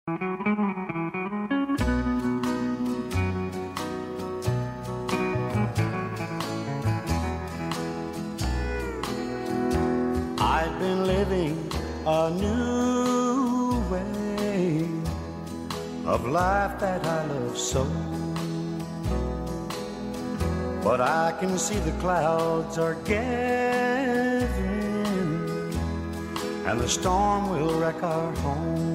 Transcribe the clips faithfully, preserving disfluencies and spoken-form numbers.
I've been living a new way of life that I love so, but I can see the clouds are gathering and the storm will wreck our home.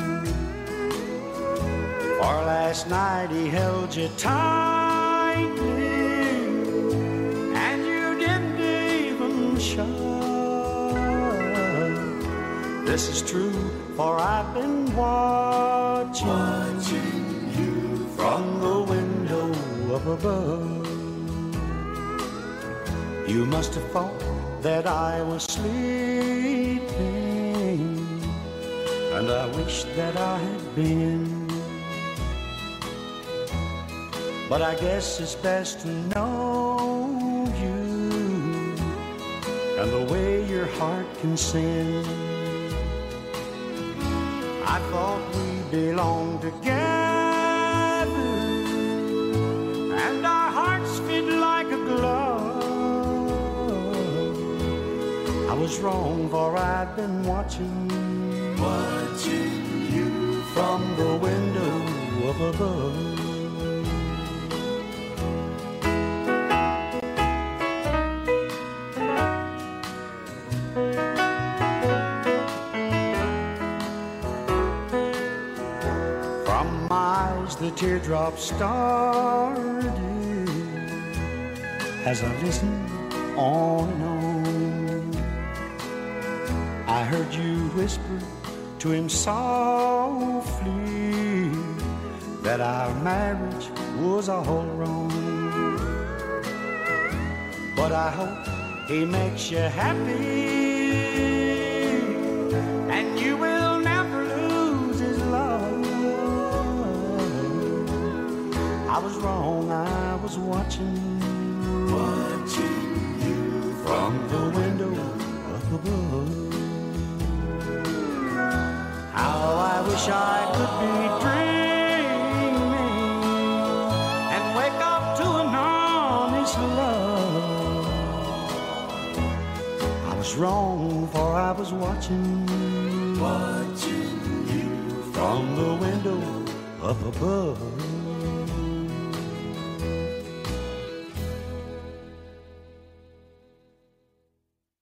For last night he held you tightly and you didn't even show. This is true, for I've been watching, watching you from the window up above. You must have thought that I was sleeping, and I wish that I had been. But I guess it's best to know you and the way your heart can sing. I thought we belonged together and our hearts fit like a glove. I was wrong, for I've been watching, watching you from the window up above. The teardrops started as I listened on and on. I heard you whisper to him softly that our marriage was all wrong. But I hope he makes you happy and you will never lose his love. I was wrong, I was watching, watching you from the window up above. How I wish I could be dreaming and wake up to an honest love. I was wrong, for I was watching, watching you from the window up above.